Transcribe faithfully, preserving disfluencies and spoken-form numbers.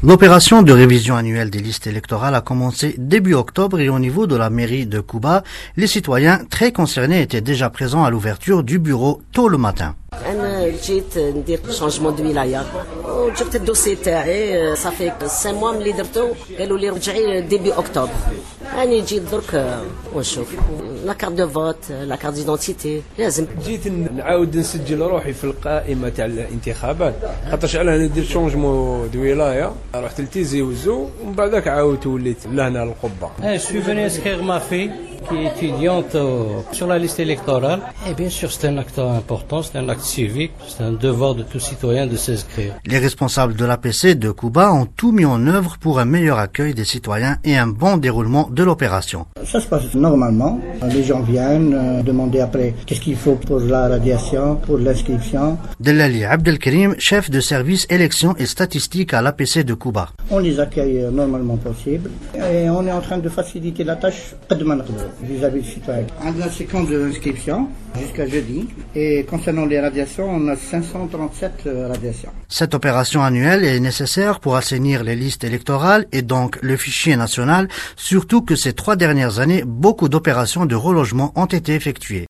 L'opération de révision annuelle des listes électorales a commencé début octobre et au niveau de la mairie de Kouba, les citoyens très concernés étaient déjà présents à l'ouverture du bureau tôt le matin. انا جيت ندير شونجمون دو ولايه وجبت الدوسي تاعي صافي خمسة موا ملي درتو قالوا لي رجعي ديبي اكتوبر راني جيت درك ونشوف لا كارت دو فوت لا كارت ديدونتيتي لازم جيت نعاود نسجل روحي في القائمه تاع الانتخابات خاطرش انا ندير شونجمون دو ولايه رحت لتيزي وزو ومن بعدك عاودت وليت لهنا للقبه. Je suis venu inscrire ma fille qui est étudiante sur la liste électorale et bien sûr c'est un acte important, c'est un acte civique, c'est un devoir de tout citoyen de s'inscrire. Les responsables de l'A P C de Kouba ont tout mis en œuvre pour un meilleur accueil des citoyens et un bon déroulement de l'opération. Ça se passe normalement. Les gens viennent euh, demander après qu'est-ce qu'il faut pour la radiation, pour l'inscription. Delali Abdelkarim, chef de service élections et statistiques à l'A P C de Kouba. On les accueille normalement possible et on est en train de faciliter la tâche vis-à-vis du citoyen. On a la séquence d'inscription jusqu'à jeudi et concernant les radiations, on a cinq cent trente-sept radiations. Cette opération annuelle est nécessaire pour assainir les listes électorales et donc le fichier national, surtout que ces trois dernières années, beaucoup d'opérations de relogement ont été effectuées.